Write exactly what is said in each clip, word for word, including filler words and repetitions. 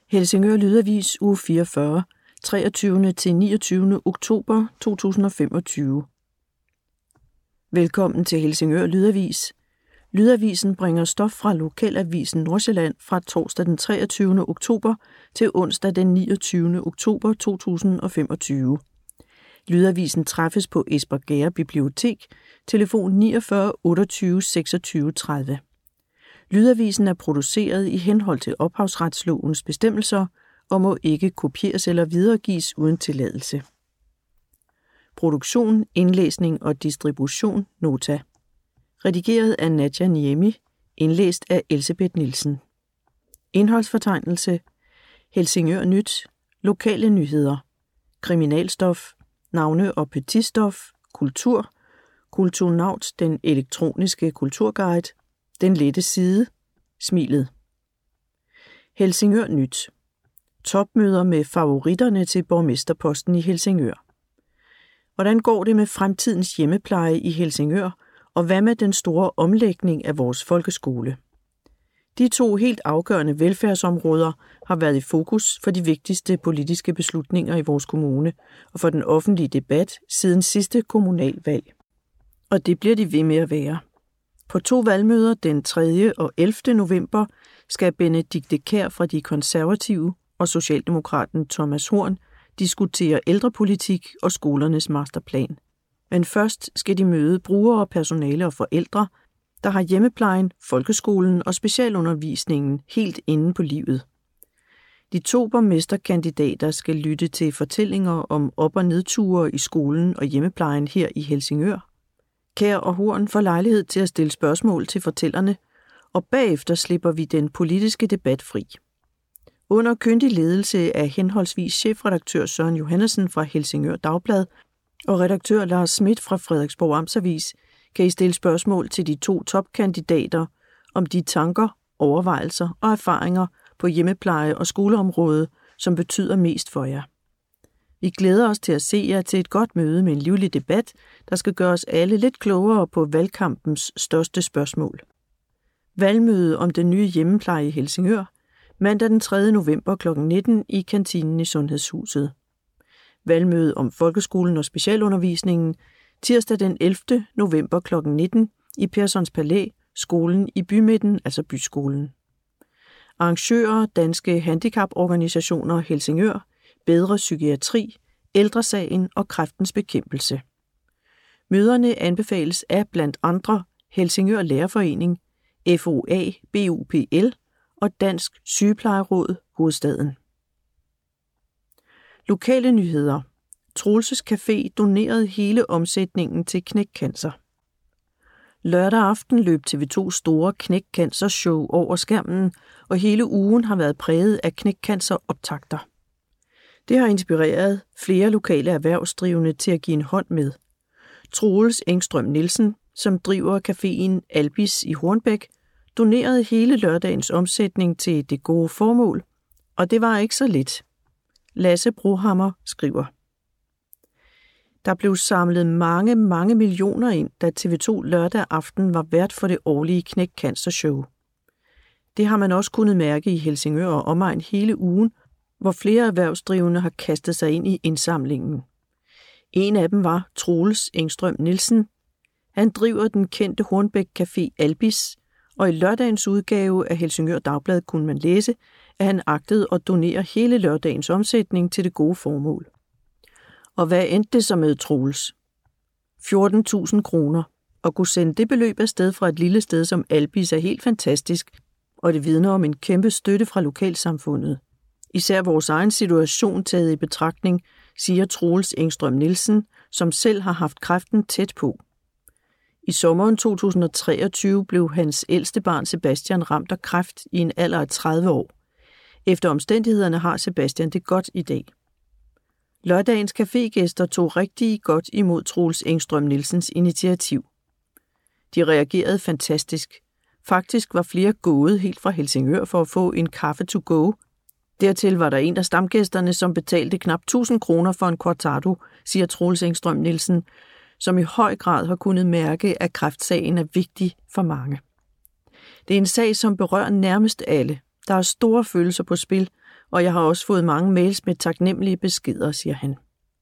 Helsingør Lydavis uge fireogfyrre, treogtyvende til niogtyvende oktober to tusind og femogtyve. Velkommen til Helsingør Lydavis. Lydavisen bringer stof fra Lokalavisen Nordsjælland fra torsdag den treogtyvende oktober til onsdag den niogtyvende oktober to tusind og femogtyve. Lydavisen træffes på Espergærde Bibliotek, telefon niogfyrre otteogtyve seksogtyve tredive. Lydavisen er produceret i henhold til ophavsretslovens bestemmelser og må ikke kopieres eller videregives uden tilladelse. Produktion, indlæsning og distribution Nota. Redigeret af Nadia Niemi. Indlæst af Elsebeth Nielsen. Indholdsfortegnelse: Helsingør Nyt, lokale nyheder, kriminalstof, navne- og petitstof, kultur, Kulturnaut, den elektroniske kulturguide, Den lette side, Smilet. Helsingør Nyt. Topmøder med favoritterne til borgmesterposten i Helsingør. Hvordan går det med fremtidens hjemmepleje i Helsingør, og hvad med den store omlægning af vores folkeskole? De to helt afgørende velfærdsområder har været i fokus for de vigtigste politiske beslutninger i vores kommune og for den offentlige debat siden sidste kommunalvalg. Og det bliver de ved med at være. På to valgmøder den tredje og ellevte november skal Benedikte Kjær fra De Konservative og Socialdemokraten Thomas Horn diskutere ældrepolitik og skolernes masterplan. Men først skal de møde brugere, personale og forældre, der har hjemmeplejen, folkeskolen og specialundervisningen helt inde på livet. De to borgmesterkandidater skal lytte til fortællinger om op- og nedture i skolen og hjemmeplejen her i Helsingør. Kjær og Horn får lejlighed til at stille spørgsmål til fortællerne, og bagefter slipper vi den politiske debat fri. Under kyndig ledelse af henholdsvis chefredaktør Søren Johannesen fra Helsingør Dagblad og redaktør Lars Schmidt fra Frederiksborg Amtsavis kan I stille spørgsmål til de to topkandidater om de tanker, overvejelser og erfaringer på hjemmepleje- og skoleområdet, som betyder mest for jer. Vi glæder os til at se jer til et godt møde med en livlig debat, der skal gøre os alle lidt klogere på valgkampens største spørgsmål. Valgmøde om den nye hjemmepleje i Helsingør, mandag den tredje november klokken nitten i kantinen i Sundhedshuset. Valgmøde om folkeskolen og specialundervisningen, tirsdag den ellevte november klokken nitten i Persons Palæ, skolen i bymidten, altså byskolen. Arrangører: Danske Handicaporganisationer Helsingør, Bedre Psykiatri, Ældresagen og Kræftens Bekæmpelse. Møderne anbefales af blandt andre Helsingør Lærerforening, F O A B U P L og Dansk Sygeplejeråd Hovedstaden. Lokale nyheder. Troelses Café donerede hele omsætningen til Knæk-Cancer. Lørdag aften løb T V to store Knæk-Cancer-show over skærmen, og hele ugen har været præget af Knæk-Cancer-optakter. Det har inspireret flere lokale erhvervsdrivende til at give en hånd med. Troels Engstrøm Nielsen, som driver caféen Albis i Hornbæk, donerede hele lørdagens omsætning til det gode formål, og det var ikke så lidt. Lasse Brohammer skriver: Der blev samlet mange, mange millioner ind, da T V to lørdag aften var vært for det årlige Knæk-Cancer-show. Det har man også kunnet mærke i Helsingør og omegn hele ugen, hvor flere erhvervsdrivende har kastet sig ind i indsamlingen. En af dem var Troels Engstrøm Nielsen. Han driver den kendte Hornbæk Café Albis, og i lørdagens udgave af Helsingør Dagblad kunne man læse, at han agtede at donere hele lørdagens omsætning til det gode formål. Og hvad endte det så med, Troels? fjorten tusind kroner. At kunne sende det beløb afsted fra et lille sted som Albis er helt fantastisk, og det vidner om en kæmpe støtte fra lokalsamfundet. Især vores egen situation taget i betragtning, siger Troels Engstrøm Nielsen, som selv har haft kræften tæt på. I sommeren to tusind og treogtyve blev hans ældste barn Sebastian ramt af kræft i en alder af tredive år. Efter omstændighederne har Sebastian det godt i dag. Lørdagens cafégæster tog rigtig godt imod Troels Engstrøm Nielsens initiativ. De reagerede fantastisk. Faktisk var flere gået helt fra Helsingør for at få en kaffe to go. Dertil var der en af stamgæsterne, som betalte knap tusind kroner for en cortado, siger Troels Engstrøm Nielsen, som i høj grad har kunnet mærke, at kræftsagen er vigtig for mange. Det er en sag, som berører nærmest alle, Der er store følelser på spil, og jeg har også fået mange mails med taknemmelige beskeder, siger han.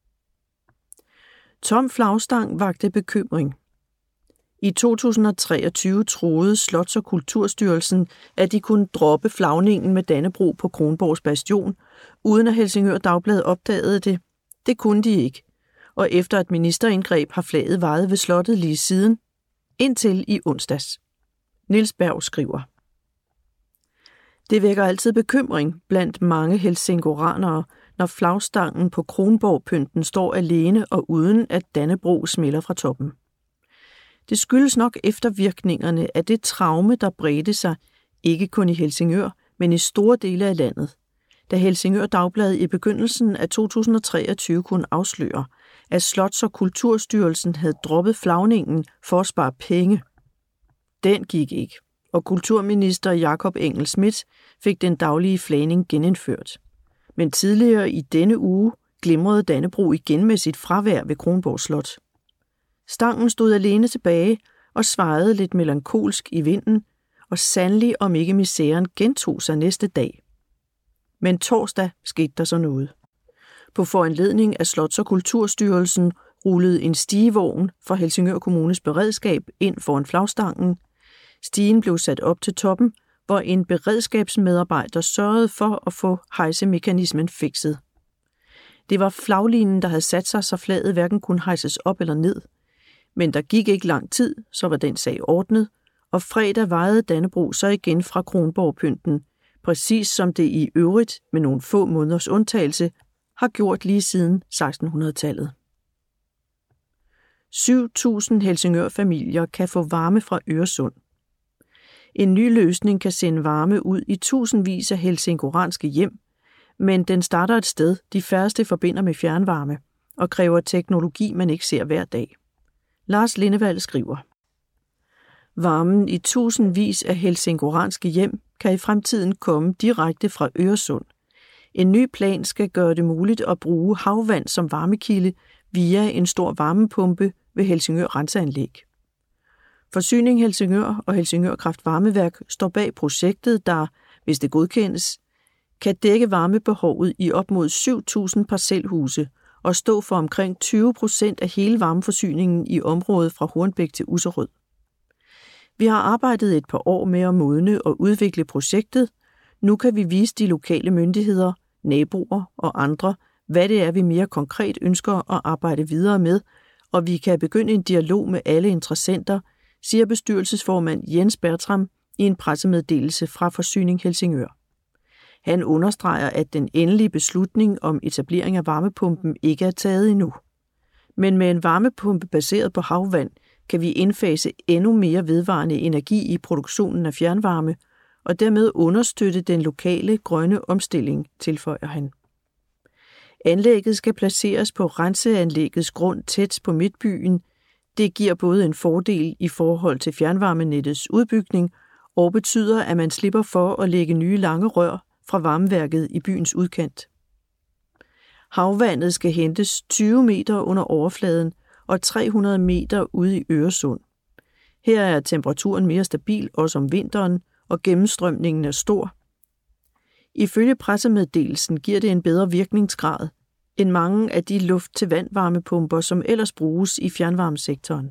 Tom flagstang vakte bekymring. I to tusind og treogtyve troede Slots- og Kulturstyrelsen, at de kunne droppe flagningen med Dannebrog på Kronborgs bastion, uden at Helsingør Dagblad opdagede det. Det kunne de ikke, og efter et ministerindgreb har flaget vejet ved slottet lige siden, indtil i onsdags. Niels Berg skriver. Det vækker altid bekymring blandt mange helsingoranere, når flagstangen på Kronborg-pynten står alene og uden at Dannebrog smelter fra toppen. Det skyldes nok eftervirkningerne af det traume, der bredte sig, ikke kun i Helsingør, men i store dele af landet, da Helsingør Dagblad i begyndelsen af to tusind og treogtyve kunne afsløre, at Slots- og Kulturstyrelsen havde droppet flagningen for at spare penge. Den gik ikke, og kulturminister Jakob Engel-Schmidt fik den daglige flagning genindført. Men tidligere i denne uge glimrede Dannebrog igen med sit fravær ved Kronborg Slot. Stangen stod alene tilbage og svajede lidt melankolsk i vinden, og sandelig om ikke misæren gentog sig næste dag. Men torsdag skete der så noget. På foranledning af Slots- og Kulturstyrelsen rullede en stigevogn fra Helsingør Kommunes beredskab ind foran flagstangen. Stigen blev sat op til toppen, hvor en beredskabsmedarbejder sørgede for at få hejsemekanismen fikset. Det var flaglinen, der havde sat sig, så flaget hverken kunne hejses op eller ned. Men der gik ikke lang tid, så var den sag ordnet, og fredag vejede Dannebrog så igen fra Kronborg-pynten, præcis som det i øvrigt med nogle få måneders undtagelse har gjort lige siden sekstenhundredetallet. syv tusind Helsingør-familier kan få varme fra Øresund. En ny løsning kan sende varme ud i tusindvis af helsingoranske hjem, men den starter et sted, de færreste forbinder med fjernvarme, og kræver teknologi, man ikke ser hver dag. Lars Lindevald skriver. Varmen i tusindvis af helsingoranske hjem kan i fremtiden komme direkte fra Øresund. En ny plan skal gøre det muligt at bruge havvand som varmekilde via en stor varmepumpe ved Helsingør Renseanlæg. Forsyning Helsingør og Helsingør Kraft-Varmeværk står bag projektet, der, hvis det godkendes, kan dække varmebehovet i op mod syv tusind parcelhuse og stå for omkring tyve procent af hele varmeforsyningen i området fra Hornbæk til Usserød. Vi har arbejdet et par år med at modne og udvikle projektet. Nu kan vi vise de lokale myndigheder, naboer og andre, hvad det er, vi mere konkret ønsker at arbejde videre med, og vi kan begynde en dialog med alle interessenter, siger bestyrelsesformand Jens Bertram i en pressemeddelelse fra Forsyning Helsingør. Han understreger, at den endelige beslutning om etablering af varmepumpen ikke er taget endnu. Men med en varmepumpe baseret på havvand kan vi indfase endnu mere vedvarende energi i produktionen af fjernvarme og dermed understøtte den lokale grønne omstilling, tilføjer han. Anlægget skal placeres på renseanlæggets grund tæt på midtbyen. Det giver både en fordel i forhold til fjernvarmenettets udbygning og betyder, at man slipper for at lægge nye lange rør fra varmeværket i byens udkant. Havvandet skal hentes tyve meter under overfladen og tre hundrede meter ude i Øresund. Her er temperaturen mere stabil også om vinteren, og gennemstrømningen er stor. Ifølge pressemeddelelsen giver det en bedre virkningsgrad end mange af de luft-til-vand-varmepumper, som ellers bruges i fjernvarmesektoren.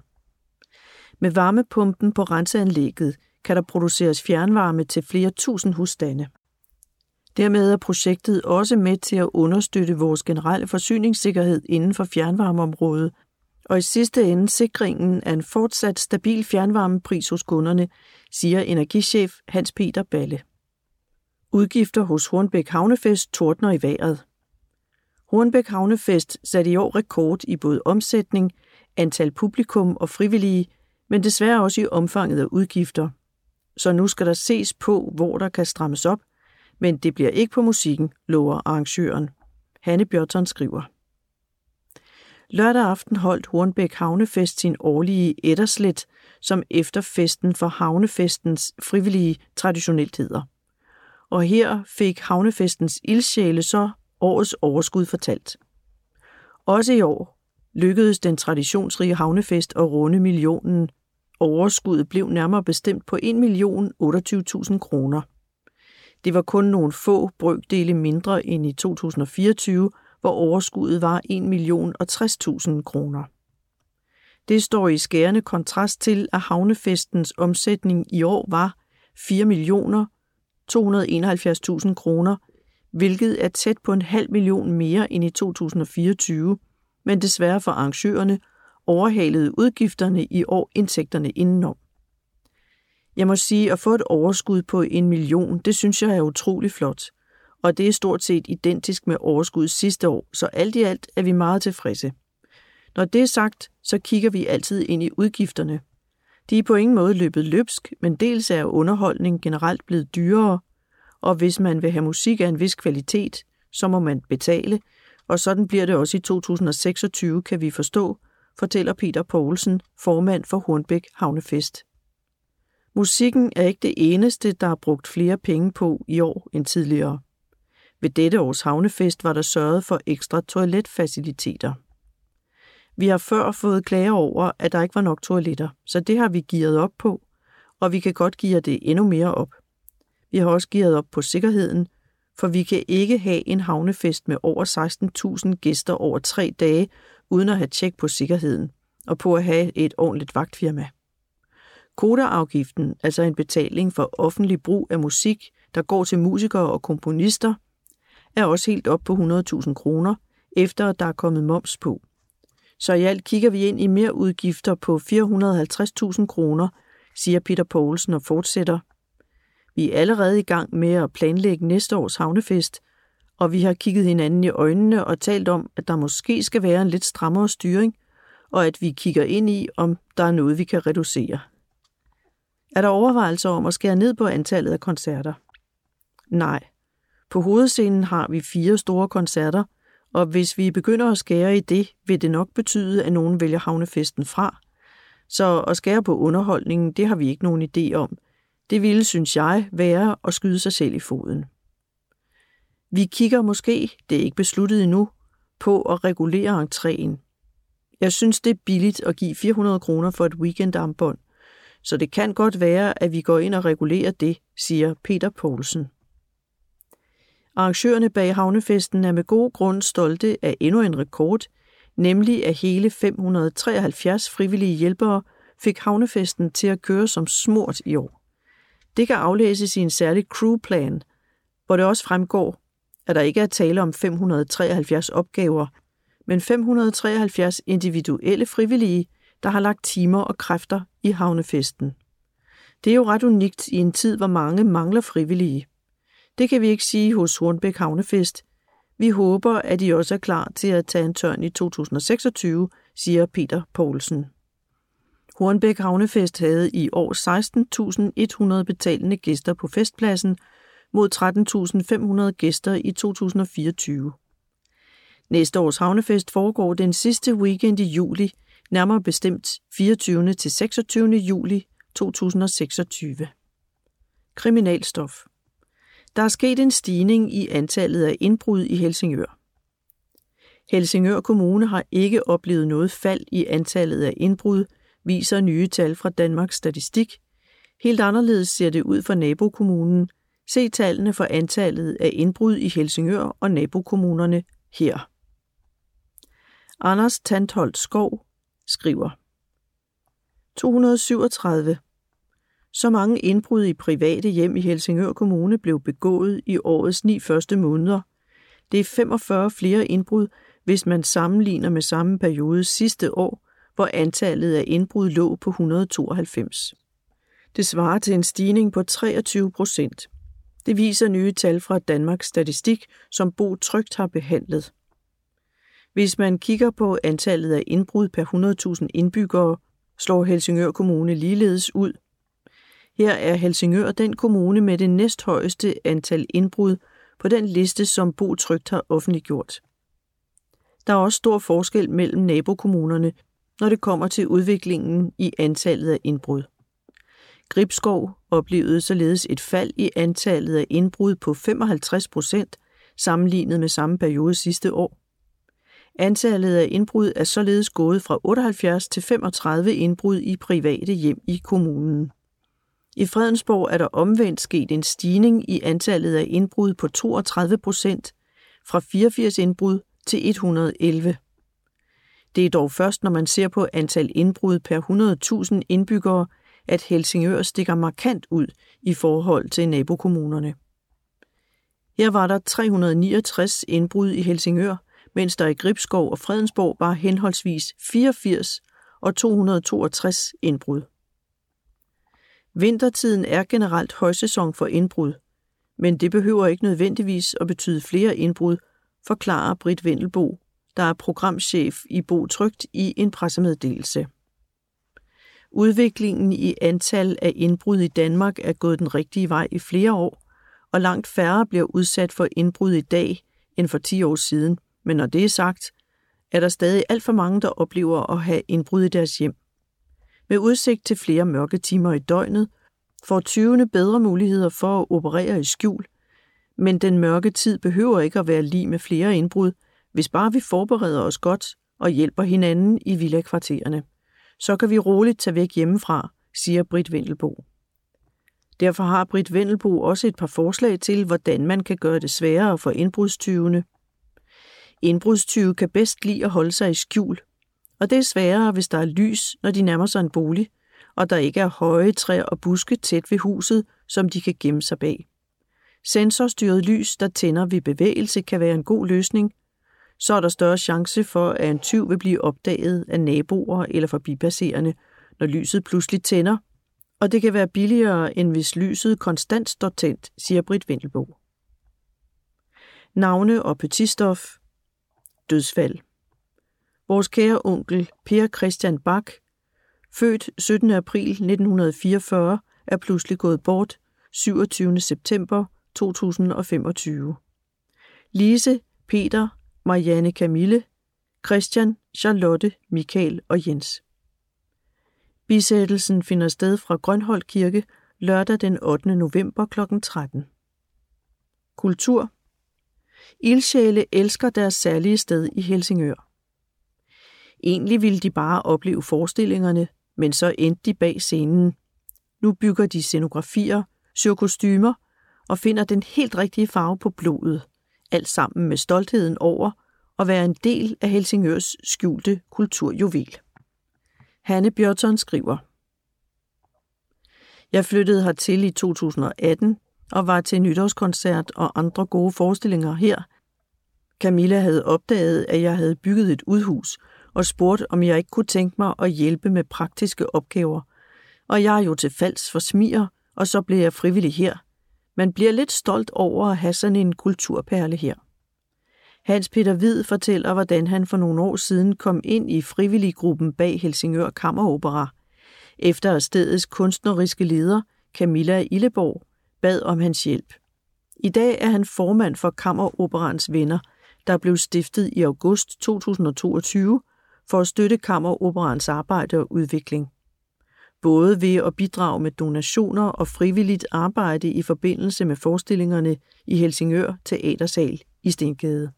Med varmepumpen på renseanlægget kan der produceres fjernvarme til flere tusind husstande. Dermed er projektet også med til at understøtte vores generelle forsyningssikkerhed inden for fjernvarmeområdet, og i sidste ende sikringen af en fortsat stabil fjernvarmepris hos kunderne, siger energichef Hans Peter Balle. Udgifter hos Hornbæk Havnefest tordner i vejret. Hornbæk Havnefest satte i år rekord i både omsætning, antal publikum og frivillige, men desværre også i omfanget af udgifter. Så nu skal der ses på, hvor der kan strammes op, men det bliver ikke på musikken, lover arrangøren. Hanne Bjørton skriver. Lørdag aften holdt Hornbæk Havnefest sin årlige etterslæt, som efterfesten for Havnefestens frivillige traditionelt hedder. Og her fik Havnefestens ildsjæle så årets overskud fortalt. Også i år lykkedes den traditionsrige havnefest at runde millionen. Overskuddet blev nærmere bestemt på en million otteogtyve tusind kroner. Det var kun nogle få brøkdele mindre end i to tusind og fireogtyve, hvor overskuddet var en million og tres tusind kroner. Det står i skærende kontrast til, at havnefestens omsætning i år var fire millioner to hundrede og enoghalvfjerds tusind kroner, hvilket er tæt på en halv million mere end i to tusind og fireogtyve, men desværre for arrangørerne overhalede udgifterne i år indtægterne indenom. Jeg må sige, at få et overskud på en million, det synes jeg er utrolig flot, og det er stort set identisk med overskuddet sidste år, så alt i alt er vi meget tilfredse. Når det er sagt, så kigger vi altid ind i udgifterne. De er på ingen måde løbet løbsk, men dels er underholdning generelt blevet dyrere, og hvis man vil have musik af en vis kvalitet, så må man betale, og sådan bliver det også i to tusind og seksogtyve, kan vi forstå, fortæller Peter Poulsen, formand for Hornbæk Havnefest. Musikken er ikke det eneste, der er brugt flere penge på i år end tidligere. Ved dette års havnefest var der sørget for ekstra toiletfaciliteter. Vi har før fået klager over, at der ikke var nok toiletter, så det har vi gearet op på, og vi kan godt geare det endnu mere op. Vi har også gearet op på sikkerheden, for vi kan ikke have en havnefest med over seksten tusind gæster over tre dage, uden at have tjek på sikkerheden og på at have et ordentligt vagtfirma. Kodaafgiften, altså en betaling for offentlig brug af musik, der går til musikere og komponister, er også helt op på hundrede tusind kroner, efter at der er kommet moms på. Så i alt kigger vi ind i mere udgifter på fire hundrede og halvtreds tusind kroner, siger Peter Poulsen og fortsætter. Vi er allerede i gang med at planlægge næste års havnefest, og vi har kigget hinanden i øjnene og talt om, at der måske skal være en lidt strammere styring, og at vi kigger ind i, om der er noget, vi kan reducere. Er der overvejelser om at skære ned på antallet af koncerter? Nej. På hovedscenen har vi fire store koncerter, og hvis vi begynder at skære i det, vil det nok betyde, at nogen vælger havnefesten fra. Så at skære på underholdningen, det har vi ikke nogen idé om. Det ville, synes jeg, være at skyde sig selv i foden. Vi kigger måske, det er ikke besluttet endnu, på at regulere entréen. Jeg synes, det er billigt at give fire hundrede kroner for et weekendarmbånd, så det kan godt være, at vi går ind og regulerer det, siger Peter Poulsen. Arrangørerne bag havnefesten er med god grund stolte af endnu en rekord, nemlig at hele fem hundrede og treoghalvfjerds frivillige hjælpere fik havnefesten til at køre som smurt i år. Det kan aflæses i en særlig crewplan, hvor det også fremgår, at der ikke er tale om fem hundrede og treoghalvfjerds opgaver, men fem hundrede og treoghalvfjerds individuelle frivillige, der har lagt timer og kræfter i havnefesten. Det er jo ret unikt i en tid, hvor mange mangler frivillige. Det kan vi ikke sige hos Hornbæk Havnefest. Vi håber, at I også er klar til at tage en tørn i to tusind og seksogtyve, siger Peter Poulsen. Hornbæk Havnefest havde i år seksten tusind et hundrede betalende gæster på festpladsen mod tretten tusind fem hundrede gæster i to tusind og fireogtyve. Næste års havnefest foregår den sidste weekend i juli, nærmere bestemt fireogtyvende til seksogtyvende juli to tusind og seksogtyve. Kriminalstof. Der er sket en stigning i antallet af indbrud i Helsingør. Helsingør Kommune har ikke oplevet noget fald i antallet af indbrud, viser nye tal fra Danmarks Statistik. Helt anderledes ser det ud for nabokommunen. Se tallene for antallet af indbrud i Helsingør og nabokommunerne her. Anders Tantholdt Skov skriver to hundrede og syvogtredive. Så mange indbrud i private hjem i Helsingør Kommune blev begået i årets ni første måneder. Det er femogfyrre flere indbrud, hvis man sammenligner med samme periode sidste år, hvor antallet af indbrud lå på et hundrede og tooghalvfems. Det svarer til en stigning på treogtyve procent. Det viser nye tal fra Danmarks Statistik, som Bo Trygt har behandlet. Hvis man kigger på antallet af indbrud per hundrede tusind indbyggere, slår Helsingør Kommune ligeledes ud. Her er Helsingør den kommune med det næsthøjeste antal indbrud på den liste, som Bo Trygt har offentliggjort. Der er også stor forskel mellem nabokommunerne, når det kommer til udviklingen i antallet af indbrud. Gribskov oplevede således et fald i antallet af indbrud på femoghalvtreds procent sammenlignet med samme periode sidste år. Antallet af indbrud er således gået fra otteoghalvfjerds til femogtredive indbrud i private hjem i kommunen. I Fredensborg er der omvendt sket en stigning i antallet af indbrud på toogtredive procent, fra fireogfirs indbrud til et hundrede og elleve. Det er dog først, når man ser på antal indbrud per hundrede tusind indbyggere, at Helsingør stikker markant ud i forhold til nabokommunerne. Her var der tre hundrede og niogtres indbrud i Helsingør, mens der i Gribskov og Fredensborg var henholdsvis fireogfirs og to hundrede og toogtres indbrud. Vintertiden er generelt højsæson for indbrud, men det behøver ikke nødvendigvis at betyde flere indbrud, forklarer Britt Vendelbo, der er programchef i Bo Trygt, i en pressemeddelelse. Udviklingen i antal af indbrud i Danmark er gået den rigtige vej i flere år, og langt færre bliver udsat for indbrud i dag end for ti år siden. Men når det er sagt, er der stadig alt for mange, der oplever at have indbrud i deres hjem. Med udsigt til flere mørke timer i døgnet, får tyvene bedre muligheder for at operere i skjul, men den mørke tid behøver ikke at være lig med flere indbrud, hvis bare vi forbereder os godt og hjælper hinanden i villakvartererne. Så kan vi roligt tage væk hjemmefra, siger Britt Vendelbo. Derfor har Britt Vendelbo også et par forslag til, hvordan man kan gøre det sværere for indbrudstyvene. Indbrudstyve kan bedst lide at holde sig i skjul, og det er sværere, hvis der er lys, når de nærmer sig en bolig, og der ikke er høje træer og buske tæt ved huset, som de kan gemme sig bag. Sensorstyret lys, der tænder ved bevægelse, kan være en god løsning. Så er der større chance for, at en tyv vil blive opdaget af naboer eller forbipasserende, når lyset pludselig tænder, og det kan være billigere, end hvis lyset konstant står tændt, siger Britt Vendelbo. Navne og petitstof. Dødsfald. Vores kære onkel Per Christian Bach, født syttende april nitten fireogfyrre, er pludselig gået bort syvogtyvende september to tusind og femogtyve. Lise, Peter, Marianne Camille, Christian, Charlotte, Michael og Jens. Bisættelsen finder sted fra Grønholdt Kirke lørdag den ottende november klokken tretten. Kultur. Ildsjæle elsker deres særlige sted i Helsingør. Egentlig ville de bare opleve forestillingerne, men så endte de bag scenen. Nu bygger de scenografier, syr kostymer og finder den helt rigtige farve på blodet, alt sammen med stoltheden over at være en del af Helsingørs skjulte kulturjuvel. Hanne Bjørton skriver: Jeg flyttede hertil i to tusind og atten og var til nytårskoncert og andre gode forestillinger her. Camilla havde opdaget, at jeg havde bygget et udhus og spurgt, om jeg ikke kunne tænke mig at hjælpe med praktiske opgaver. Og jeg er jo til falds for smiger, og så blev jeg frivillig her. Man bliver lidt stolt over at have sådan en kulturperle her. Hans Peter Hvid fortæller, hvordan han for nogle år siden kom ind i frivilliggruppen bag Helsingør Kammeropera, efter at stedets kunstneriske leder, Camilla Illeborg, bad om hans hjælp. I dag er han formand for Kammeroperaens Venner, der blev stiftet i august to tusind og toogtyve for at støtte Kammeroperaens arbejde og udvikling. Både ved at bidrage med donationer og frivilligt arbejde i forbindelse med forestillingerne i Helsingør Teatersal i Stengade.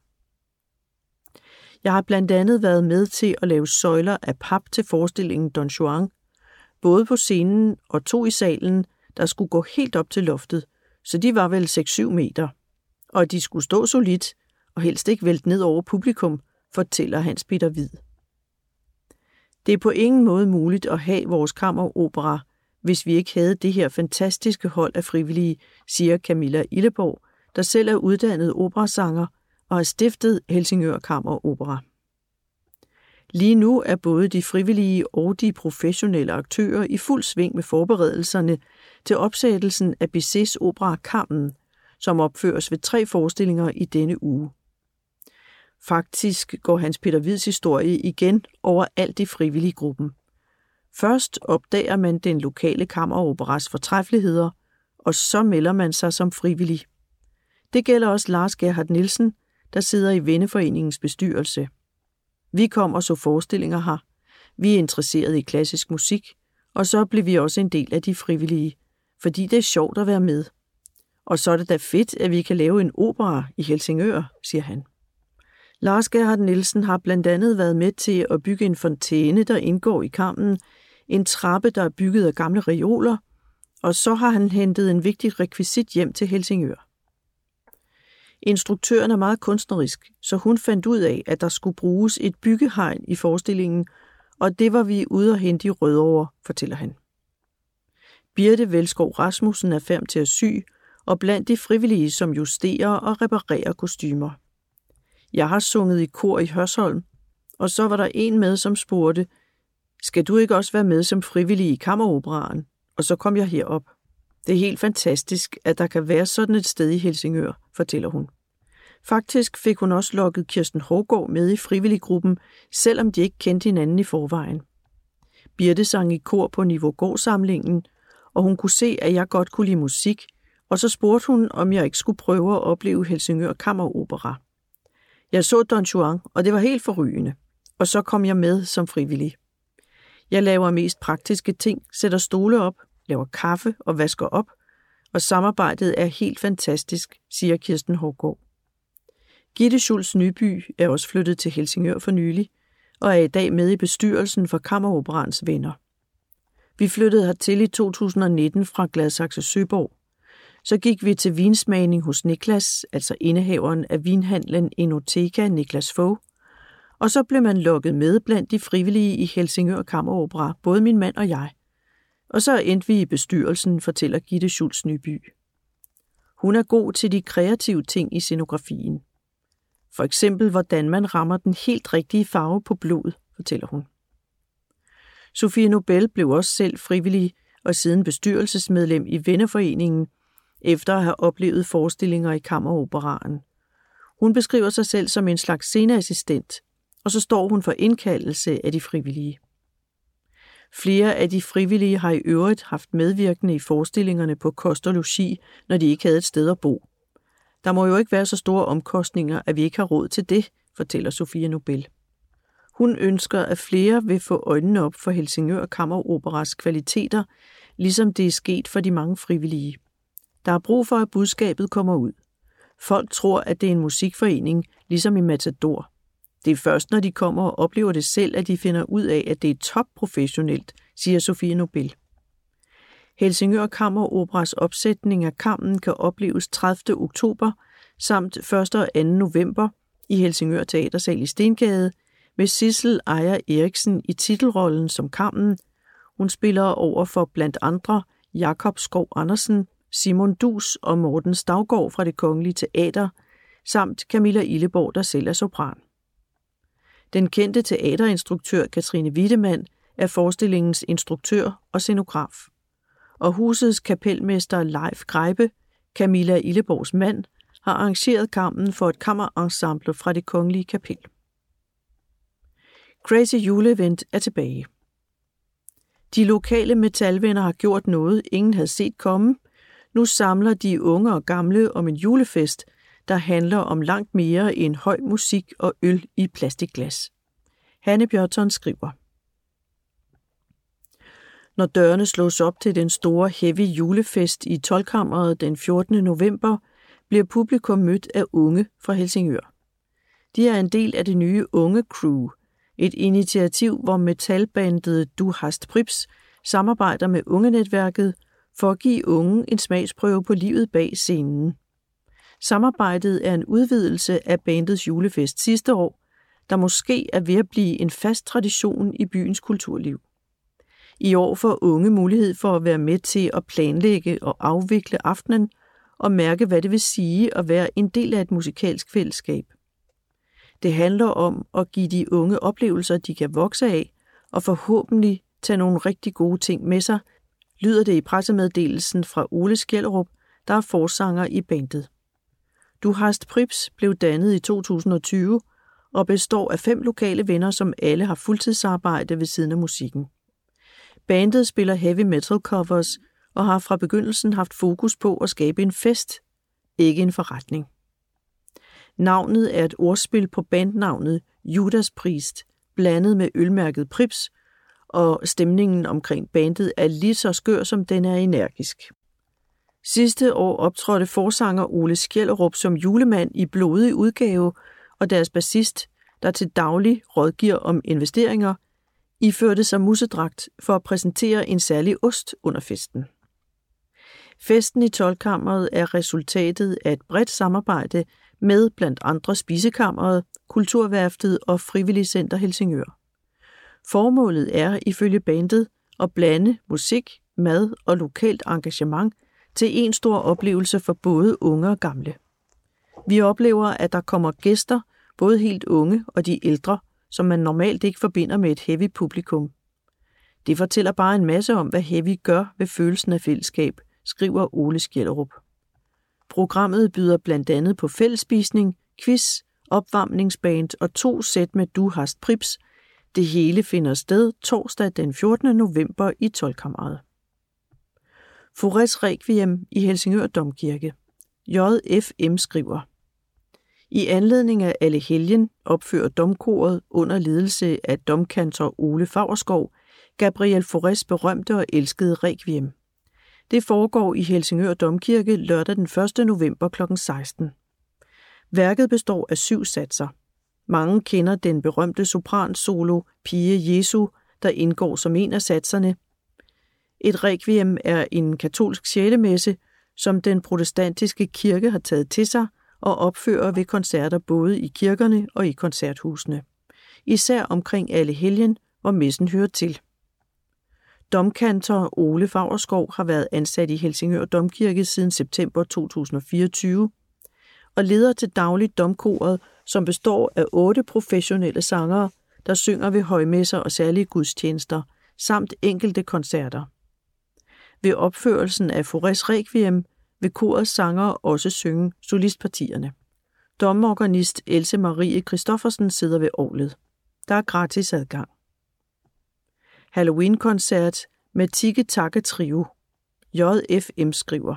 Jeg har blandt andet været med til at lave søjler af pap til forestillingen Don Juan, både på scenen og to i salen, der skulle gå helt op til loftet, så de var vel seks syv meter. Og de skulle stå solidt og helst ikke vælte ned over publikum, fortæller Hans Peter Hvid. Det er på ingen måde muligt at have vores kammeropera, hvis vi ikke havde det her fantastiske hold af frivillige, siger Camilla Illeborg, der selv er uddannet operasanger og har stiftet Helsingør Kammeropera. Lige nu er både de frivillige og de professionelle aktører i fuld sving med forberedelserne til opsættelsen af Bizets opera Carmen, som opføres ved tre forestillinger i denne uge. Faktisk går Hans Peter Hvids historie igen over alt i frivilliggruppen. Først opdager man den lokale kammeroperas fortræffeligheder, og så melder man sig som frivillig. Det gælder også Lars Gerhard Nielsen, der sidder i Venneforeningens bestyrelse. Vi kom og så forestillinger her. Vi er interesseret i klassisk musik, og så blev vi også en del af de frivillige, fordi det er sjovt at være med. Og så er det da fedt, at vi kan lave en opera i Helsingør, siger han. Lars Gerhard Nielsen har blandt andet været med til at bygge en fontæne, der indgår i Carmen, en trappe, der er bygget af gamle reoler, og så har han hentet en vigtig rekvisit hjem til Helsingør. Instruktøren er meget kunstnerisk, så hun fandt ud af, at der skulle bruges et byggehegn i forestillingen, og det var vi ude at hente i Rødovre, fortæller han. Birte Velskov Rasmussen er færdig til at sy, og blandt de frivillige, som justerer og reparerer kostymer. Jeg har sunget i kor i Hørsholm, og så var der en med, som spurgte, skal du ikke også være med som frivillig i Kammeroperaen? Og så kom jeg herop. Det er helt fantastisk, at der kan være sådan et sted i Helsingør, fortæller hun. Faktisk fik hun også lokket Kirsten Hovgaard med i frivilliggruppen, selvom de ikke kendte hinanden i forvejen. Birte sang i kor på Nivågård-samlingen, og hun kunne se, at jeg godt kunne lide musik, og så spurgte hun, om jeg ikke skulle prøve at opleve Helsingør Kammeropera. Jeg så Don Juan, og det var helt forrygende, og så kom jeg med som frivillig. Jeg laver mest praktiske ting, sætter stole op, laver kaffe og vasker op, og samarbejdet er helt fantastisk, siger Kirsten Hovgaard. Gitte Schultz Nyby er også flyttet til Helsingør for nylig, og er i dag med i bestyrelsen for Kammeroperaens venner. Vi flyttede hertil i to tusind nitten fra Gladsaxe Søborg. Så gik vi til vinsmagning hos Niklas, altså indehaveren af vinhandlen Enoteca, Niklas Fogh, og så blev man lukket med blandt de frivillige i Helsingør Kammeropera, både min mand og jeg. Og så endte vi i bestyrelsen, fortæller Gitte Schultz Nyby. Hun er god til de kreative ting i scenografien. For eksempel, hvordan man rammer den helt rigtige farve på blod, fortæller hun. Sofie Nobel blev også selv frivillig og siden bestyrelsesmedlem i Venneforeningen, efter at have oplevet forestillinger i Kammeroperaen. Hun beskriver sig selv som en slags sceneassistent, og så står hun for indkaldelse af de frivillige. Flere af de frivillige har i øvrigt haft medvirkende i forestillingerne på kost og logi, når de ikke havde et sted at bo. Der må jo ikke være så store omkostninger, at vi ikke har råd til det, fortæller Sofie Nobel. Hun ønsker, at flere vil få øjnene op for Helsingør Kammeroperas kvaliteter, ligesom det er sket for de mange frivillige. Der er brug for, at budskabet kommer ud. Folk tror, at det er en musikforening, ligesom i Matador. Det er først, når de kommer og oplever det selv, at de finder ud af, at det er topprofessionelt, siger Sofie Nobel. Helsingør Kammeroperas opsætning af Kammen kan opleves tredivte oktober samt første og anden november i Helsingør Teatersal i Stengade med Sissel Ejer Eriksen i titelrollen som Kammen. Hun spiller over for blandt andre Jakob Skov Andersen, Simon Dus og Morten Staugaard fra Det Kongelige Teater, samt Camilla Illeborg, der selv er sopran. Den kendte teaterinstruktør Katrine Wiedemann er forestillingens instruktør og scenograf. Og husets kapelmester Leif Greibe, Camilla Illeborgs mand, har arrangeret Kammen for et kammerensemble fra Det Kongelige Kapel. Crazy Juleevent er tilbage. De lokale metalvenner har gjort noget, ingen havde set komme. Nu samler de unge og gamle om en julefest, der handler om langt mere end høj musik og øl i plastikglas. Hanne Bjørton skriver. Når dørene slås op til den store heavy julefest i Toldkammeret den fjortende november, bliver publikum mødt af unge fra Helsingør. De er en del af det nye Unge Crew, et initiativ, hvor metalbandet Du Hast Prips samarbejder med Ungenetværket for at give unge en smagsprøve på livet bag scenen. Samarbejdet er en udvidelse af bandets julefest sidste år, der måske er ved at blive en fast tradition i byens kulturliv. I år får unge mulighed for at være med til at planlægge og afvikle aftenen og mærke, hvad det vil sige at være en del af et musikalsk fællesskab. Det handler om at give de unge oplevelser, de kan vokse af, og forhåbentlig tage nogle rigtig gode ting med sig, lyder det i pressemeddelelsen fra Ole Skjellerup, der er forsanger i bandet. Du Hast Prips blev dannet i to tusind og tyve og består af fem lokale venner, som alle har fuldtidsarbejde ved siden af musikken. Bandet spiller heavy metal covers og har fra begyndelsen haft fokus på at skabe en fest, ikke en forretning. Navnet er et ordspil på bandnavnet Judas Priest, blandet med ølmærket Prips, og stemningen omkring bandet er lige så skør, som den er energisk. Sidste år optrådte forsanger Ole Skjellerup som julemand i blodig udgave, og deres bassist, der til daglig rådgiver om investeringer, iførte sig musedragt for at præsentere en særlig ost under festen. Festen i Toldkammeret er resultatet af et bredt samarbejde med blandt andre Spisekammeret, Kulturværftet og Frivillig Center Helsingør. Formålet er ifølge bandet at blande musik, mad og lokalt engagement til en stor oplevelse for både unge og gamle. Vi oplever, at der kommer gæster, både helt unge og de ældre, som man normalt ikke forbinder med et heavy publikum. Det fortæller bare en masse om, hvad heavy gør ved følelsen af fællesskab, skriver Ole Skjellerup. Programmet byder blandt andet på fællesspisning, quiz, opvarmningsband og to sæt med Du hast Prips. Det hele finder sted torsdag den fjortende november i Toldkammeret. Faurés Requiem i Helsingør Domkirke. J F M skriver: I anledning af Allehelgen opfører domkoret under ledelse af domkantor Ole Faurskov Gabriel Faurés berømte og elskede Requiem. Det foregår i Helsingør Domkirke lørdag den første november klokken seksten. Værket består af syv satser. Mange kender den berømte sopransolo Pie Jesu, der indgår som en af satserne. Et requiem er en katolsk sjælemesse, som den protestantiske kirke har taget til sig og opfører ved koncerter både i kirkerne og i koncerthusene. Især omkring Allehelgen, hvor messen hører til. Domkantor Ole Faurskov har været ansat i Helsingør Domkirke siden september to tusind og fireogtyve og leder til dagligt domkoret, som består af otte professionelle sangere, der synger ved højmesser og særlige gudstjenester, samt enkelte koncerter. Ved opførelsen af Faurés Requiem vil korets sangere også synge solistpartierne. Domorganist Else Marie Christoffersen sidder ved orglet. Der er gratis adgang. Halloween-koncert med Tiki Taka Trio. J F M skriver: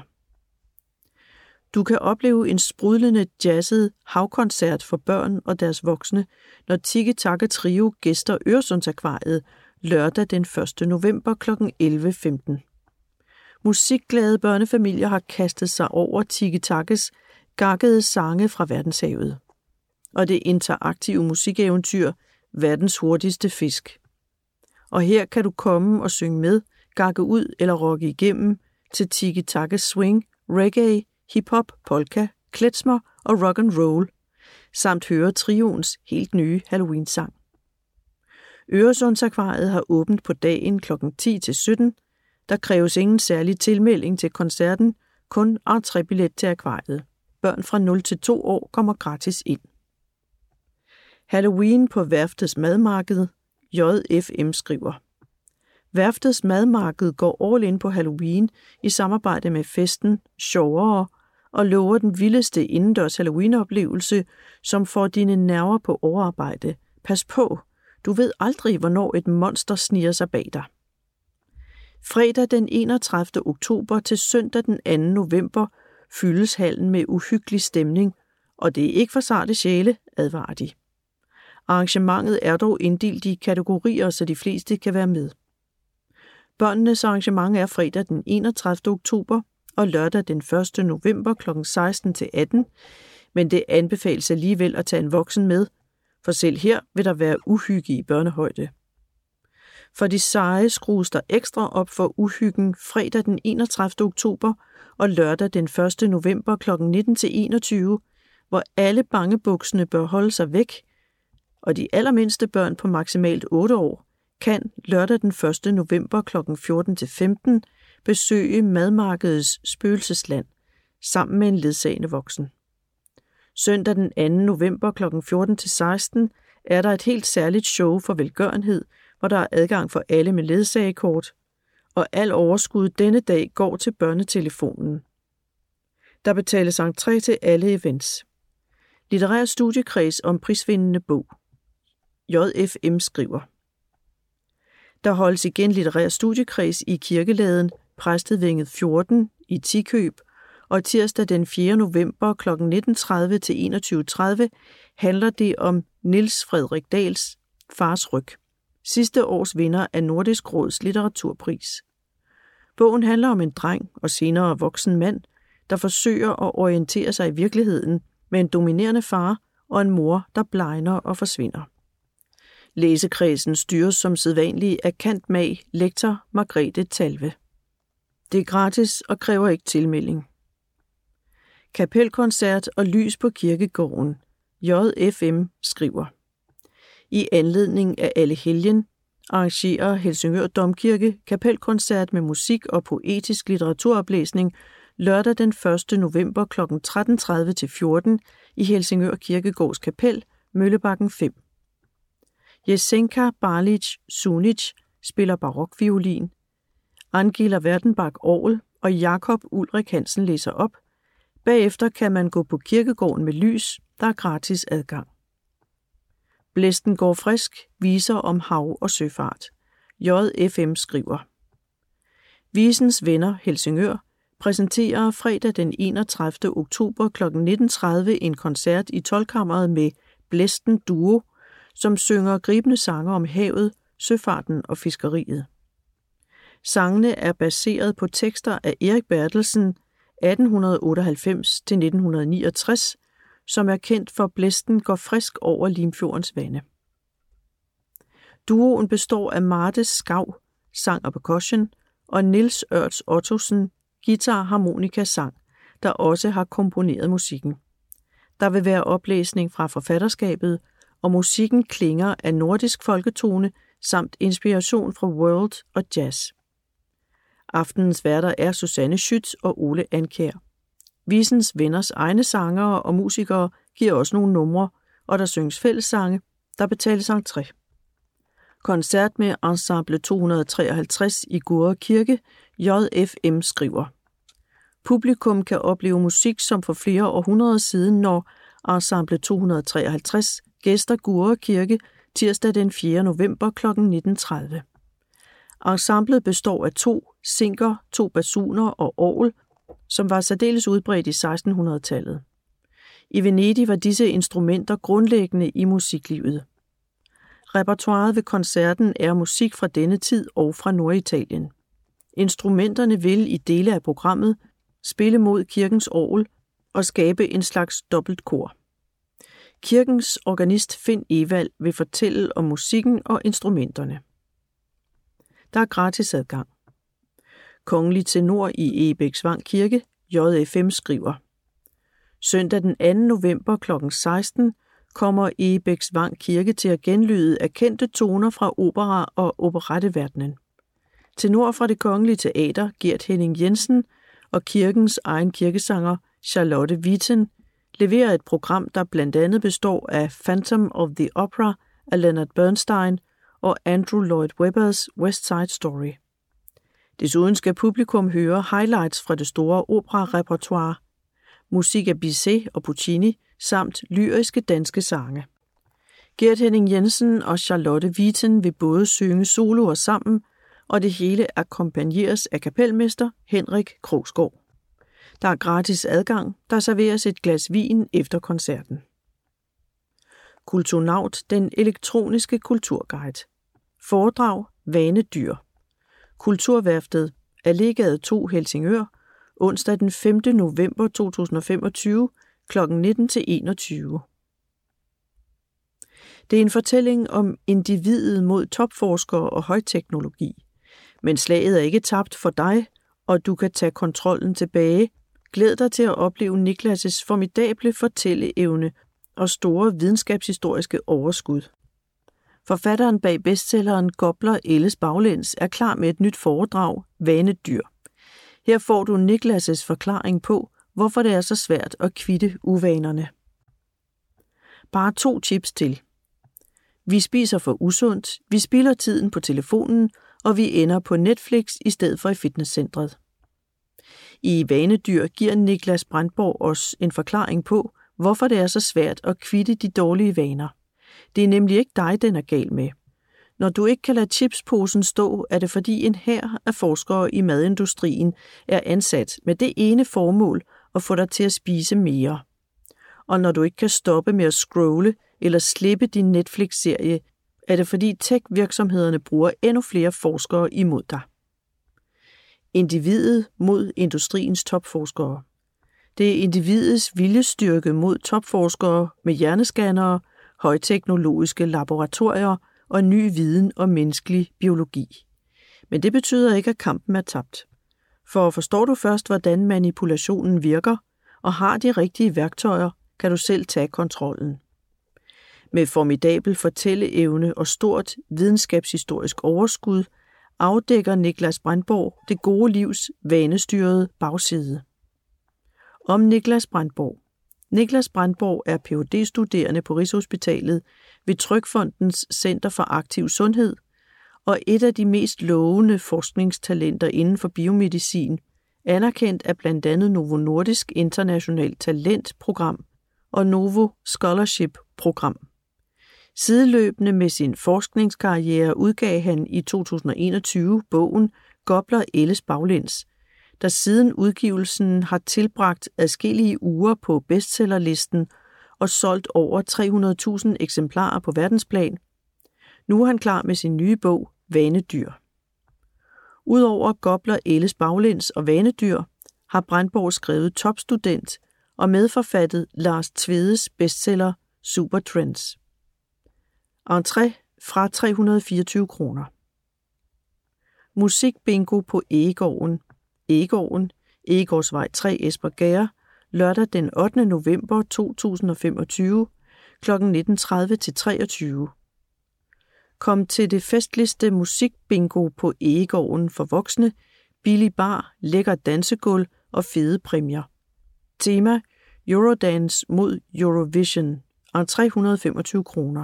Du kan opleve en sprudlende jazzet havkoncert for børn og deres voksne, når Tiki Taka Trio gæster Øresundsakvariet lørdag den første november klokken elleve femten. Musikglade børnefamilier har kastet sig over Tiki Takas gakkede sange fra verdenshavet. Og det interaktive musikeventyr Verdens hurtigste fisk. Og her kan du komme og synge med, gakke ud eller rocke igennem til Tiki Takas swing, reggae, hip-hop, polka, klezmer og rock and roll, samt høre trioens helt nye Halloween-sang. Øresundsakvariet har åbent på dagen klokken ti til sytten. Der kræves ingen særlig tilmelding til koncerten, kun entrébillet til akvariet. Børn fra nul til to år kommer gratis ind. Halloween på Værftets Madmarked. J F M skriver: Værftets Madmarked går all in på Halloween i samarbejde med festen Sjovere og lover den vildeste indendørs Halloween-oplevelse, som får dine nerver på overarbejde. Pas på, du ved aldrig, hvornår et monster sniger sig bag dig. Fredag den enogtredivte oktober til søndag den anden november fyldes hallen med uhyggelig stemning, og det er ikke for sarte sjæle, advarer de. Arrangementet er dog inddelt i kategorier, så de fleste kan være med. Børnenes arrangement er fredag den enogtredivte oktober og lørdag den første november klokken seksten til atten, men det anbefales alligevel at tage en voksen med, for selv her vil der være uhygge i børnehøjde. For de seje skrues der ekstra op for uhyggen fredag den enogtredivte oktober og lørdag den første november klokken nitten til enogtyve, hvor alle bangebuksene bør holde sig væk, og de allermindste børn på maksimalt otte år kan lørdag den første november klokken fjorten til femten besøge madmarkedets spøgelsesland sammen med en ledsagende voksen. Søndag den anden november klokken fjorten til seksten er der et helt særligt show for velgørenhed, hvor der er adgang for alle med ledsagekort, og al overskud denne dag går til børnetelefonen. Der betales entré til alle events. Litterær studiekreds om prisvindende bog. J F M skriver: Der holdes igen litterær studiekreds i Kirkeladen, Præstedvænget fjorten i Tikøb, og tirsdag den fjerde november klokken nitten tredive til enogtyve tredive handler det om Niels Frederik Dahls Fars ryg, sidste års vinder af Nordisk Råds litteraturpris. Bogen handler om en dreng og senere voksen mand, der forsøger at orientere sig i virkeligheden med en dominerende far og en mor, der blegner og forsvinder. Læsekredsen styres som sædvanlig af cand.mag. lektor Margrethe Talve. Det er gratis og kræver ikke tilmelding. Kapelkoncert og lys på kirkegården. J F M skriver: I anledning af Allehelgen arrangerer Helsingør Domkirke kapelkoncert med musik og poetisk litteraturoplæsning lørdag den første november kl. tretten tredive til fjorten i Helsingør Kirkegårds kapel, Møllebakken fem. Jesenka Barlic-Sunic spiller barokviolin, Angela Werdenbach orgel og Jakob Ulrik Hansen læser op. Bagefter kan man gå på kirkegården med lys, der er gratis adgang. Blæsten går frisk viser om hav- og søfart. J F M skriver: Visens Venner Helsingør præsenterer fredag den enogtredivte oktober kl. nitten tredive en koncert i Toldkammeret med Blæsten Duo, som synger gribende sange om havet, søfarten og fiskeriet. Sangene er baseret på tekster af Erik Bertelsen atten otteoghalvfems til nitten niogtres, som er kendt for Blæsten går frisk over Limfjordens vande. Duoen består af Marte Skav, sang og percussion, og Niels Ørts Ottosen, guitar, harmonika, sang, der også har komponeret musikken. Der vil være oplæsning fra forfatterskabet, og musikken klinger af nordisk folketone samt inspiration fra world og jazz. Aftenens værter er Susanne Schütz og Ole Ankjær. Visens Venners egne sangere og musikere giver også nogle numre, og der synges fællessange, der betales entré. Koncert med Ensemble to hundrede treoghalvtreds i Gurre Kirke, J F M skriver: Publikum kan opleve musik som for flere århundreder siden, når Ensemble to hundrede treoghalvtreds gæster Gurre Kirke tirsdag den fjerde november kl. nitten tredive. Ensemblet består af to sinker, to basuner og orgel, som var særdeles udbredt i sekstenhundredetallet. I Venedig var disse instrumenter grundlæggende i musiklivet. Repertoiret ved koncerten er musik fra denne tid og fra Norditalien. Instrumenterne vil i dele af programmet spille mod kirkens orgel og skabe en slags dobbeltkor. Kirkens organist Finn Evald vil fortælle om musikken og instrumenterne. Der er gratis adgang. Kongelig tenor i Egebæksvang Kirke, J F M skriver: Søndag den anden november kl. seksten kommer Egebæksvang Kirke til at genlyde af kendte toner fra opera- og operetteverdenen. Tenor fra Det Kongelige Teater, Gert Henning Jensen, og kirkens egen kirkesanger, Charlotte Witten, leverer et program, der blandt andet består af Phantom of the Opera af Leonard Bernstein og Andrew Lloyd Webbers West Side Story. Desuden skal publikum høre highlights fra det store opera-repertoire, musik af Bizet og Puccini samt lyriske danske sange. Gert Henning Jensen og Charlotte Witten vil både synge soloer sammen, og det hele akkompagneres af kapelmester Henrik Krogsgaard. Der er gratis adgang, der serveres et glas vin efter koncerten. Kulturnaut, den elektroniske kulturguide. Foredrag Vanedyr. Kulturværftet, Allégade to Helsingør, onsdag den femte november to tusind og femogtyve kl. nitten til enogtyve. Det er en fortælling om individet mod topforskere og højteknologi. Men slaget er ikke tabt for dig, og du kan tage kontrollen tilbage. Glæd dig til at opleve Niklas' formidable fortælleevne og store videnskabshistoriske overskud. Forfatteren bag bestselleren Gobler ældes baglæns er klar med et nyt foredrag, Vanedyr. Her får du Niklas' forklaring på, hvorfor det er så svært at kvitte uvanerne. Bare to tips til. Vi spiser for usundt, vi spilder tiden på telefonen, og vi ender på Netflix i stedet for i fitnesscentret. I Vanedyr giver Niklas Brandborg os en forklaring på, hvorfor det er så svært at kvitte de dårlige vaner. Det er nemlig ikke dig, den er gal med. Når du ikke kan lade chipsposen stå, er det fordi en hær af forskere i madindustrien er ansat med det ene formål at få dig til at spise mere. Og når du ikke kan stoppe med at scrolle eller slippe din Netflix-serie, er det fordi tech-virksomhederne bruger endnu flere forskere imod dig. Individet mod industriens topforskere. Det er individets viljestyrke mod topforskere med hjernescannere, højteknologiske laboratorier og ny viden om menneskelig biologi. Men det betyder ikke, at kampen er tabt. For forstår du først, hvordan manipulationen virker, og har de rigtige værktøjer, kan du selv tage kontrollen. Med formidabel fortælleevne og stort videnskabshistorisk overskud, afdækker Niklas Brendborg det gode livs vanestyrede bagside. Om Niklas Brendborg. Niklas Brendborg er P H D-studerende på Rigshospitalet ved TrygFondens Center for Aktiv Sundhed og et af de mest lovende forskningstalenter inden for biomedicin, anerkendt af blandt andet Novo Nordisk Internationalt Talentprogram og Novo Scholarship-program. Sideløbende med sin forskningskarriere udgav han i to tusind og enogtyve bogen Gopler ældes baglæns, der siden udgivelsen har tilbragt adskillige uger på bestsellerlisten og solgt over tre hundrede tusind eksemplarer på verdensplan. Nu er han klar med sin nye bog, Vanedyr. Udover Gopler ældes baglæns og Vanedyr, har Brendborg skrevet Topstudent og medforfattet Lars Tvedes bestseller Supertrends. Entré fra tre hundrede og fireogtyve kroner. Musikbingo på Egegården. Egegården, Egegårdsvej tre, Espergærde, lørdag den ottende november to tusind og femogtyve kl. nitten tredive til treogtyve. Kom til det festligste musikbingo på Egegården for voksne, billig bar, lækker dansegulv og fede præmier. Tema: Eurodance mod Eurovision. Entré et hundrede og femogtyve kroner.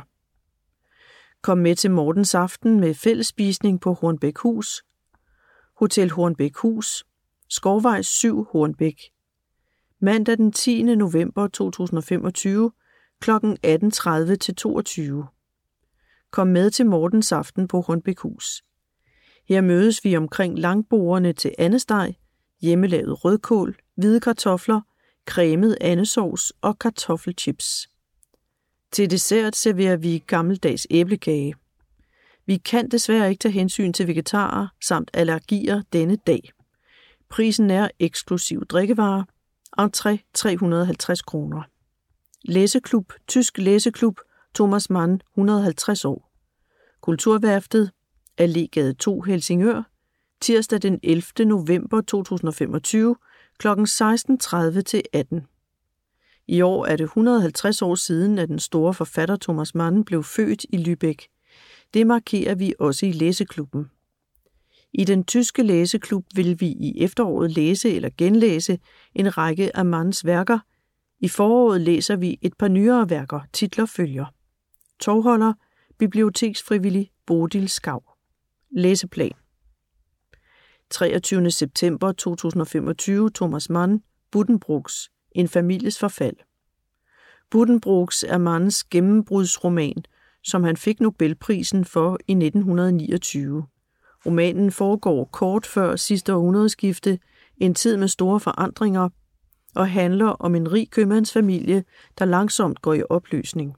Kom med til Mortens aften med fællesspisning på Hornbækhus. Hotel Hornbækhus, Skovvej syv, Hornbæk. Mandag den tiende november to tusind og femogtyve kl. atten tredive til toogtyve. Kom med til Mortens aften på Hornbækhus. Her mødes vi omkring langbordene til andesteg, hjemmelavet rødkål, hvide kartofler, cremet andesovs og kartoffelchips. Til dessert serverer vi gammeldags æblekage. Vi kan desværre ikke tage hensyn til vegetarer samt allergier denne dag. Prisen er eksklusiv drikkevarer. Entré tre hundrede og halvtreds kroner. Læseklub, tysk læseklub, Thomas Mann, et hundrede og halvtreds år. Kulturværftet, Allégade to, Helsingør, tirsdag den ellevte november to tusind og femogtyve kl. seksten tredive til atten. I år er det et hundrede og halvtreds år siden, at den store forfatter Thomas Mann blev født i Lübeck. Det markerer vi også i læseklubben. I den tyske læseklub vil vi i efteråret læse eller genlæse en række af Manns værker. I foråret læser vi et par nyere værker, titler følger. Tovholder, biblioteksfrivillig Bodil Skau. Læseplan. treogtyvende september to tusind og femogtyve, Thomas Mann, Buddenbrooks, en families forfald. Buddenbrooks er Manns gennembrudsroman, som han fik Nobelprisen for i nitten niogtyve. Romanen foregår kort før sidste århundredeskifte, en tid med store forandringer, og handler om en rig købmandsfamilie, der langsomt går i opløsning.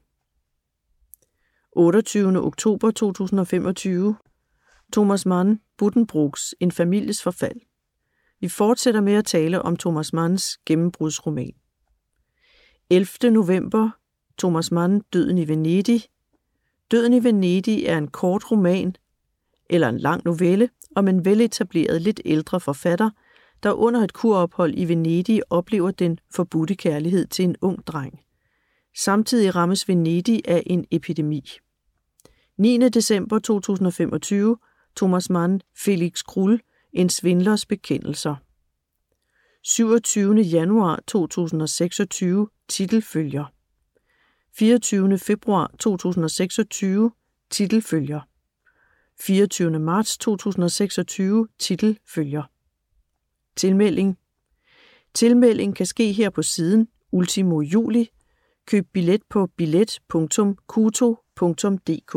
otteogtyvende oktober to tusind og femogtyve. Thomas Mann, Buddenbrooks, en families forfald. Vi fortsætter med at tale om Thomas Manns gennembrudsroman. ellevte november. Thomas Mann, Døden i Venedig. Døden i Venedig er en kort roman, eller en lang novelle, om en veletableret, lidt ældre forfatter, der under et kurophold i Venedig oplever den forbudte kærlighed til en ung dreng. Samtidig rammes Venedig af en epidemi. niende december to tusind og femogtyve. Thomas Mann, Felix Krull, en svindlers bekendelser. syvogtyvende januar to tusind og seksogtyve. Titelfølger. fireogtyvende februar to tusind og seksogtyve. Titelfølger. fireogtyvende marts to tusind og seksogtyve. Titelfølger. Tilmelding. Tilmelding kan ske her på siden ultimo juli. Køb billet på billet punktum kuto punktum d k.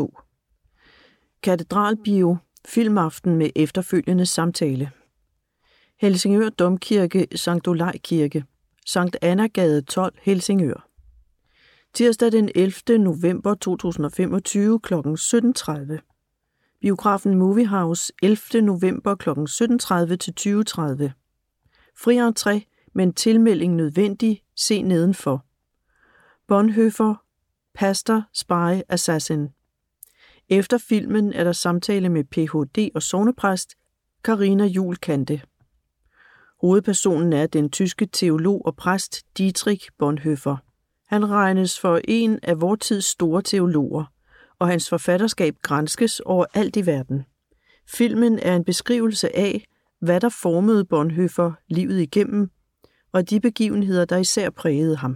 Katedralbio. Filmaften med efterfølgende samtale. Helsingør Domkirke, Sankt Olaj Kirke, Sankt Annagade tolv, Helsingør. Tirsdag den ellevte november to tusind og femogtyve kl. sytten tredive. Biografen Moviehouse, ellevte november kl. sytten tredive til tyve tredive. Fri entré, men tilmelding nødvendig. Se nedenfor. Bonhoeffer, Pastor, Spy, Assassin. Efter filmen er der samtale med P H D og sognepræst Karina Juhl Kante. Hovedpersonen er den tyske teolog og præst Dietrich Bonhoeffer. Han regnes for en af vor tids store teologer, og hans forfatterskab granskes overalt i verden. Filmen er en beskrivelse af, hvad der formede Bonhoeffer livet igennem, og de begivenheder, der især prægede ham.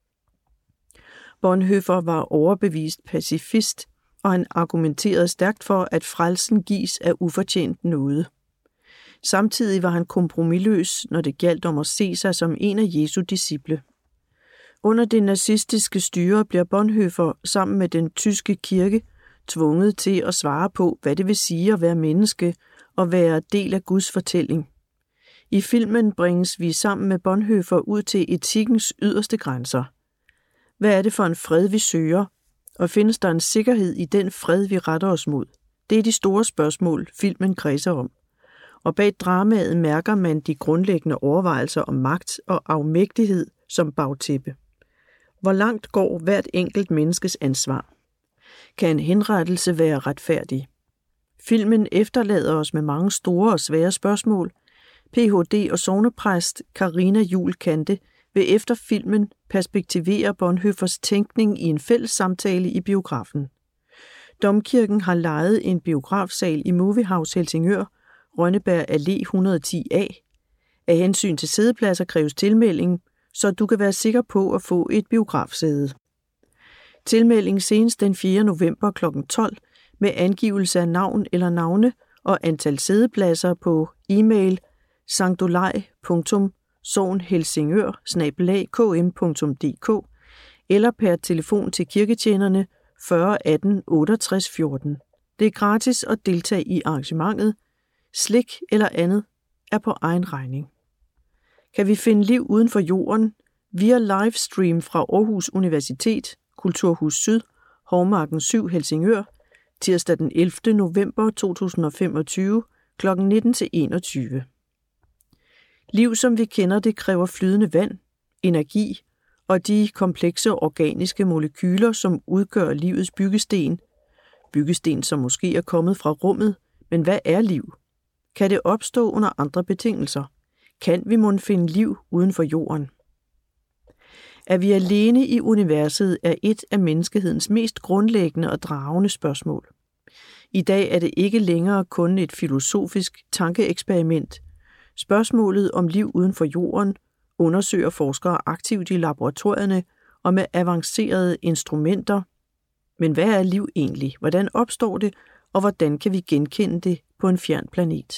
Bonhoeffer var overbevist pacifist, og han argumenterede stærkt for, at frelsen gives af ufortjent nåde. Samtidig var han kompromisløs, når det gjaldt om at se sig som en af Jesu disciple. Under det nazistiske styre bliver Bonhoeffer sammen med den tyske kirke tvunget til at svare på, hvad det vil sige at være menneske og være del af Guds fortælling. I filmen bringes vi sammen med Bonhoeffer ud til etikkens yderste grænser. Hvad er det for en fred, vi søger? Og findes der en sikkerhed i den fred, vi retter os mod? Det er de store spørgsmål, filmen kredser om. Og bag dramaet mærker man de grundlæggende overvejelser om magt og afmægtighed som bagtæppe. Hvor langt går hvert enkelt menneskes ansvar? Kan en henrettelse være retfærdig? Filmen efterlader os med mange store og svære spørgsmål. P H D og sognepræst Karina Juhl Kante vil efter filmen perspektivere Bonhoeffers tænkning i en fælles samtale i biografen. Domkirken har lejet en biografsal i Moviehouse Helsingør, Rønneberg Allé et hundrede og ti A. Af hensyn til siddepladser kræves tilmelding, så du kan være sikker på at få et biografsæde. Tilmelding senest den fjerde november klokken tolv med angivelse af navn eller navne og antal siddepladser på e-mail sankdolej punktum sognhelsingør bindestreg k m punktum d k eller per telefon til kirketjenerne fyrre atten otteogtres fjorten. Det er gratis at deltage i arrangementet. Slik eller andet er på egen regning. Kan vi finde liv uden for jorden via livestream fra Aarhus Universitet, Kulturhus Syd, Hovmarken syv Helsingør, tirsdag den ellevte november to tusind og femogtyve klokken nitten til enogtyve. Liv som vi kender det kræver flydende vand, energi og de komplekse organiske molekyler, som udgør livets byggesten. Byggesten, som måske er kommet fra rummet, men hvad er liv? Kan det opstå under andre betingelser? Kan vi mon finde liv uden for jorden? Er vi alene i universet er et af menneskehedens mest grundlæggende og dragende spørgsmål. I dag er det ikke længere kun et filosofisk tankeeksperiment. Spørgsmålet om liv uden for jorden undersøger forskere aktivt i laboratorierne og med avancerede instrumenter. Men hvad er liv egentlig? Hvordan opstår det, og hvordan kan vi genkende det på en fjern planet?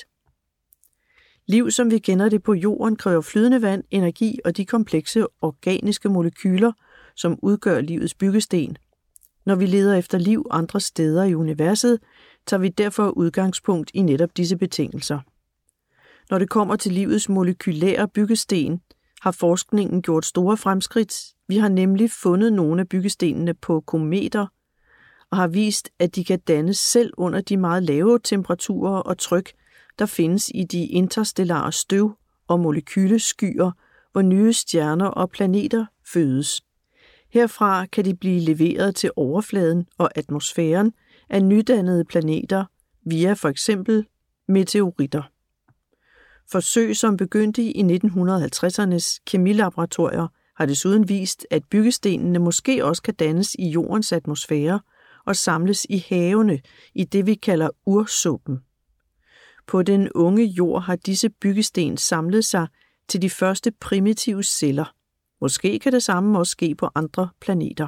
Liv, som vi kender det på jorden, kræver flydende vand, energi og de komplekse organiske molekyler, som udgør livets byggesten. Når vi leder efter liv andre steder i universet, tager vi derfor udgangspunkt i netop disse betingelser. Når det kommer til livets molekylære byggesten, har forskningen gjort store fremskridt. Vi har nemlig fundet nogle af byggestenene på kometer og har vist, at de kan dannes selv under de meget lave temperaturer og tryk, der findes i de interstellare støv- og molekyleskyer, hvor nye stjerner og planeter fødes. Herfra kan de blive leveret til overfladen og atmosfæren af nydannede planeter via for eksempel meteoritter. Forsøg, som begyndte i nitten halvtredsernes kemilaboratorier, har desuden vist, at byggestenene måske også kan dannes i jordens atmosfære og samles i havene i det, vi kalder ursuppen. På den unge jord har disse byggesten samlet sig til de første primitive celler. Måske kan det samme også ske på andre planeter.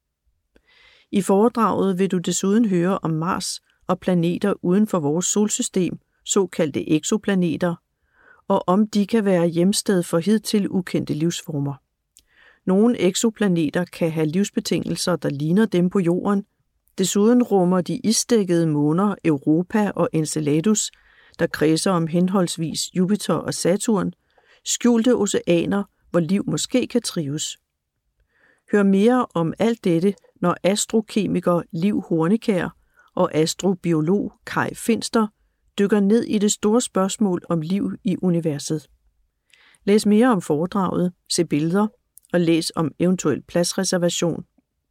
I foredraget vil du desuden høre om Mars og planeter uden for vores solsystem, såkaldte eksoplaneter, og om de kan være hjemsted for hidtil ukendte livsformer. Nogle eksoplaneter kan have livsbetingelser, der ligner dem på jorden. Desuden rummer de isdækkede måner Europa og Enceladus, der kredser om henholdsvis Jupiter og Saturn, skjulte oceaner, hvor liv måske kan trives. Hør mere om alt dette, når astrokemiker Liv Hornekær og astrobiolog Kai Finster dykker ned i det store spørgsmål om liv i universet. Læs mere om foredraget, se billeder og læs om eventuel pladsreservation.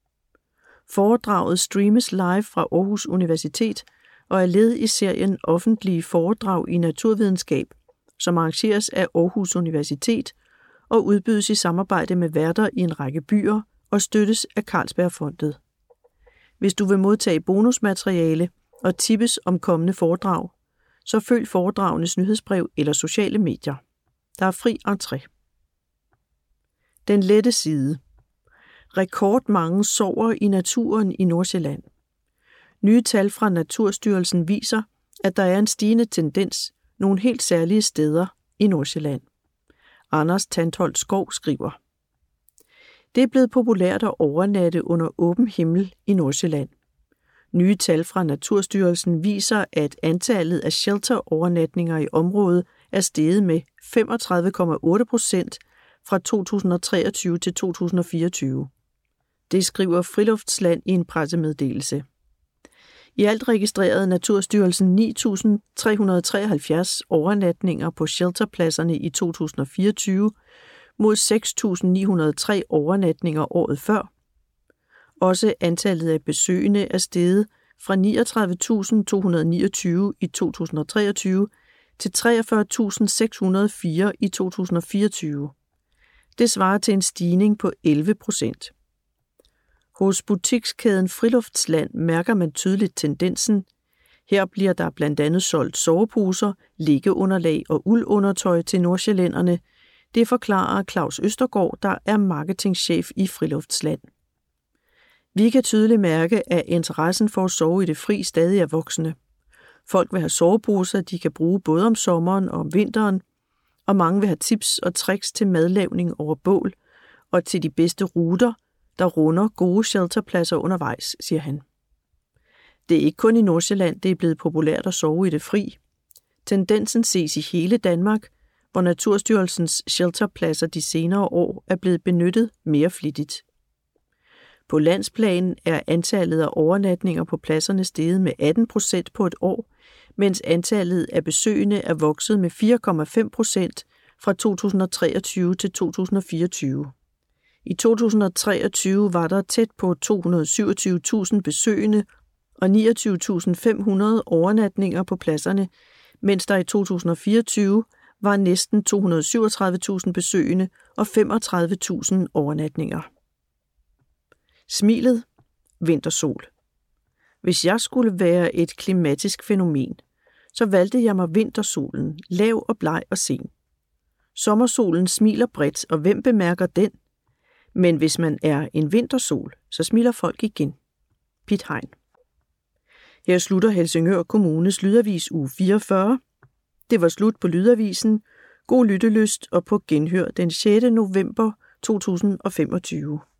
Foredraget streames live fra Aarhus Universitet og er led i serien Offentlige foredrag i naturvidenskab som arrangeres af Aarhus Universitet og udbydes i samarbejde med værter i en række byer og støttes af Carlsbergfondet. Hvis du vil modtage bonusmateriale og tippes om kommende foredrag, så følg foredragenes nyhedsbrev eller sociale medier. Der er fri entré. Den lette side. Rekordmange sover i naturen i Nordsjælland. Nye tal fra Naturstyrelsen viser, at der er en stigende tendens nogle helt særlige steder i Nordsjælland. Anders Tantholdt Skov skriver: Det er blevet populært at overnatte under åben himmel i Nordsjælland. Nye tal fra Naturstyrelsen viser, at antallet af shelterovernatninger i området er steget med femogtredive komma otte procent fra to tusind og treogtyve til to tusind og fireogtyve. Det skriver Friluftsland i en pressemeddelelse. I alt registrerede Naturstyrelsen ni tusind tre hundrede treoghalvfjerds overnatninger på shelterpladserne i to tusind og fireogtyve mod seks tusind ni hundrede og tre overnatninger året før. Også antallet af besøgende er steget fra niogtredive tusind to hundrede og niogtyve i to tusind og treogtyve til treogfyrre tusind seks hundrede og fire i to tusind og fireogtyve. Det svarer til en stigning på elleve procent. Hos butikskæden Friluftsland mærker man tydeligt tendensen. Her bliver der blandt andet solgt soveposer, liggeunderlag og uldundertøj til nordsjællænderne. Det forklarer Claus Østergaard, der er marketingchef i Friluftsland. Vi kan tydeligt mærke, at interessen for at sove i det fri stadig er voksende. Folk vil have soveposer, de kan bruge både om sommeren og om vinteren, og mange vil have tips og tricks til madlavning over bål og til de bedste ruter, der runder gode shelterpladser undervejs, siger han. Det er ikke kun i Nordsjælland, det er blevet populært at sove i det fri. Tendensen ses i hele Danmark, hvor Naturstyrelsens shelterpladser de senere år er blevet benyttet mere flittigt. På landsplan er antallet af overnatninger på pladserne steget med atten procent på et år, mens antallet af besøgende er vokset med fire komma fem procent fra to tusind og treogtyve til to tusind og fireogtyve. I to tusind og treogtyve var der tæt på to hundrede og syvogtyve tusind besøgende og niogtyve tusind fem hundrede overnatninger på pladserne, mens der i to tusind og fireogtyve var næsten to hundrede og syvogtredive tusind besøgende og femogtredive tusind overnatninger. Smilet, vintersol. Hvis jeg skulle være et klimatisk fænomen, så valgte jeg mig vintersolen, lav og bleg og sen. Sommersolen smiler bredt, og hvem bemærker den? Men hvis man er en vintersol, så smiler folk igen. Piet Hein. Her slutter Helsingør Kommunes Lydavis uge fireogfyrre. Det var slut på Lydavisen. God lyttelyst og på genhør den sjette november to tusind og femogtyve.